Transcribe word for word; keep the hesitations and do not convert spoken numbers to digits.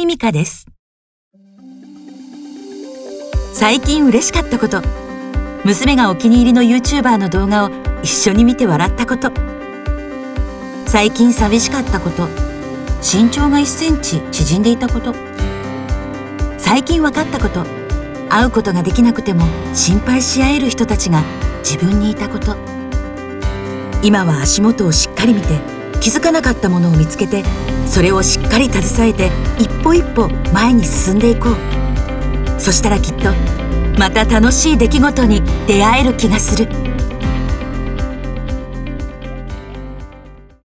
井美香です。最近嬉しかったこと、娘がお気に入りの YouTuber の動画を一緒に見て笑ったこと。最近寂しかったこと、身長がいっセンチ縮んでいたこと。最近分かったこと、会うことができなくても心配し合える人たちが自分にいたこと。今は足元をしっかり見て、気づかなかったものを見つけて、それをしっかり携えて一歩一歩前に進んでいこう。そしたらきっとまた楽しい出来事に出会える気がする。